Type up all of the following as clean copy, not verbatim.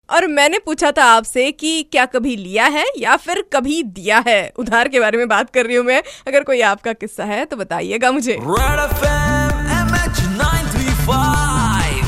और मैंने पूछा था आपसे कि क्या कभी लिया है या फिर कभी दिया है। उधार के बारे में बात कर रही हूँ मैं। अगर कोई आपका किस्सा है तो बताइएगा मुझे। Red FM MH 935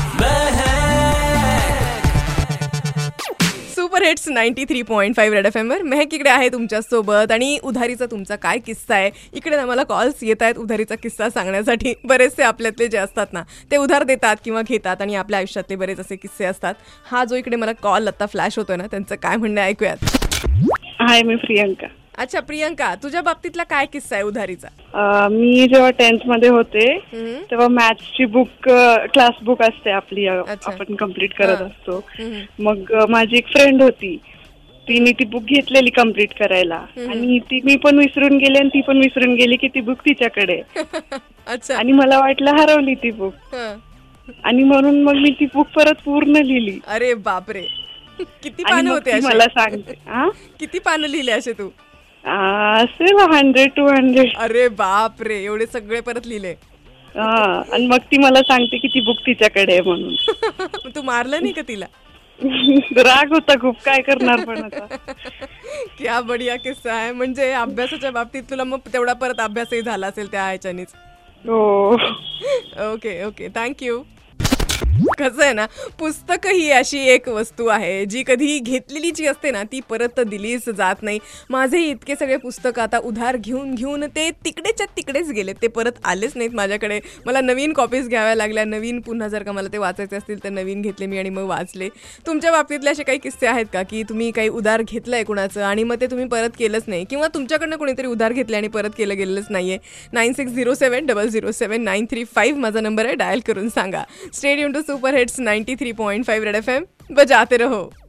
super hits 93.5 red FM वर महक इकडे आहे तुमच्या सोबत आणि उधारीचा तुमचा काय किस्सा आहे इकडे आम्हाला कॉल्स येत आहेत उधारीचा किस्सा सांगण्यासाठी। बरेचसे आपल्यातले जे असतात ना ते उधार देतात किंवा घेतात आणि आपल्या आयुष्यातले बरेच असे किस्से असतात। हा जो इकडे मला कॉल आता फ्लॅश होतोय ना त्यांचं काय म्हणणं ऐकूयात। हाय, मी प्रियंका. अच्छा प्रियंका, तुझ्या बाबतीतला काय किस्सा आहे उधारीचा? मी जेव्हा 10th मध्ये होते तेव्हा मॅथ्सची बुक, क्लास बुक असते आपली, आपण कम्प्लीट करत असतो. मग माझी एक फ्रेंड होती, तिने ती बुक घेतलेली कम्प्लीट करायला आणि ती मी पण विसरून गेले आणि ती पण विसरून गेली की ती बुक तिच्याकडे. अच्छा. आणि मला वाटलं हरवली ती बुक आणि म्हणून मग मी ती बुक परत पूर्ण लिहिली. अरे बापरे, किती पानं होते अशी? मला सांगते किती पानं लिहिले असे तू? असेल 100-200. अरे बाप रे, एवढे सगळे परत लिहिले? आणि मग ती मला सांगते की ती बुक तिच्याकडे आहे म्हणून. तू मारलं नाही का तिला? राग होता खूप, काय करणार पण आता. क्या बढिया किस्सा आहे. म्हणजे अभ्यासाच्या बाबतीत तुला मग तेवढा परत अभ्यासही झाला असेल त्या ह्याच्यानीच. हो. Okay okay, thank you. कसं आहे ना, पुस्तक ही अशी एक वस्तू आहे जी कधी घेतलेली जी असते ना ती परत दिलीच जात नाही. माझे इतके सगळे पुस्तकं आता उधार घेऊन घेऊन ते तिकडेच्या तिकडेच गेले, ते परत आलेच नाहीत माझ्याकडे. मला नवीन कॉपीज घ्याव्या लागल्या, नवीन पुन्हा जर का मला ते वाचायचे असतील तर नवीन घेतले मी आणि मग वाचले. तुमच्या बाबतीतले असे काही किस्से आहेत का की तुम्ही काही उधार घेतलंय कुणाचं आणि मग ते तुम्ही परत केलंच नाही, किंवा तुमच्याकडनं कोणीतरी उधार घेतले आणि परत केलं गेलेलंच नाहीये? 9607007935 माझा नंबर आहे, डायल करून सांगा. Stadium to super hits 93.5 red FM, बजाते रहो.